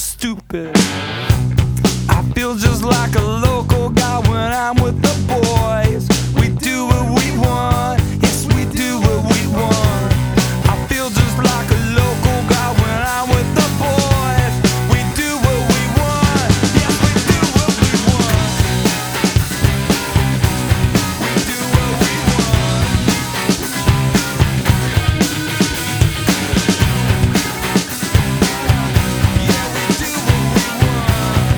stupid. I feel just like a local guy when I'm with the boys. We do what we want, yes, we do what we want. I feel just like a local guy when I'm with the boys. We do what we want, yes, we do what we want. We do what we want. Yeah, we do what we want.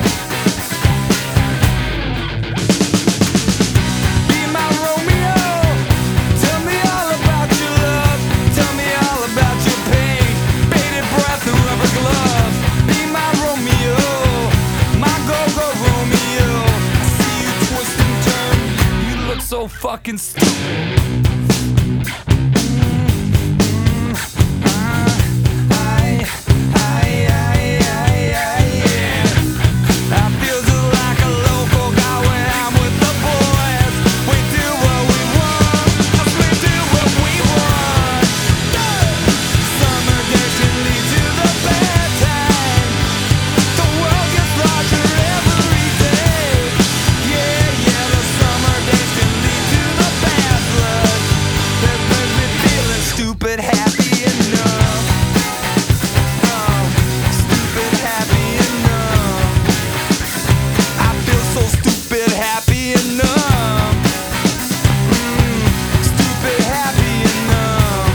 Be my Romeo, tell me all about your love, tell me all about your pain, bated breath and rubber gloves. Be my Romeo, my go-go Romeo. I see you twist and turn, you look so fucking stupid. I feel just like a local guy when I'm with the boys. We do what we want, yes, we do what we want. Summer days can lead to the bad time. The world gets larger every day. Yeah, yeah, the summer days can lead to the bad blood that leaves me feeling stupid happy enough. Stupid happy enough. I feel so stupid happy enough. Stupid happy enough.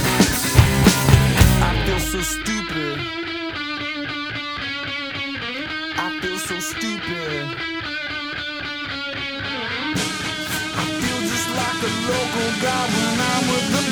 I feel so stupid. I feel so stupid. I feel just like a local guy when I'm with the